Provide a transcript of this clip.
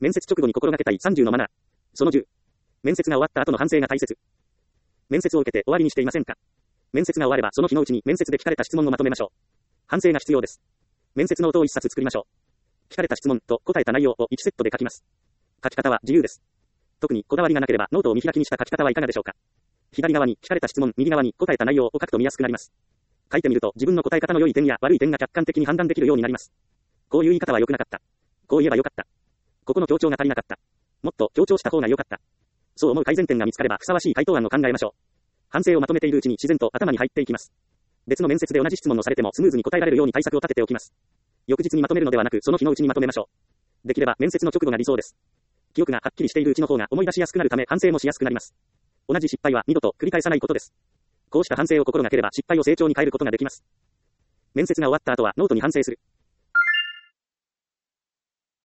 面接直後に心がけたい30のマナー。その10。面接が終わった後の反省が大切。面接を受けて終わりにしていませんか？面接が終わればその日のうちに面接で聞かれた質問をまとめましょう。反省が必要です。面接ノートを1冊作りましょう。聞かれた質問と答えた内容を1セットで書きます。書き方は自由です。特にこだわりがなければノートを見開きにした書き方はいかがでしょうか。左側に聞かれた質問、右側に答えた内容を書くと見やすくなります。書いてみると自分の答え方の良い点や悪い点が客観的に判断できるようになります。こういう言い方は良くなかった。こう言えば良かった。ここの強調が足りなかった。もっと強調した方が良かった。そう思う改善点が見つかればふさわしい回答案を考えましょう。反省をまとめているうちに自然と頭に入っていきます。別の面接で同じ質問をされてもスムーズに答えられるように対策を立てておきます。翌日にまとめるのではなくその日のうちにまとめましょう。できれば面接の直後が理想です。記憶がはっきりしているうちの方が思い出しやすくなるため反省もしやすくなります。同じ失敗は二度と繰り返さないことです。こうした反省を心がければ失敗を成長に変えることができます。面接が終わった後はノートに反省する。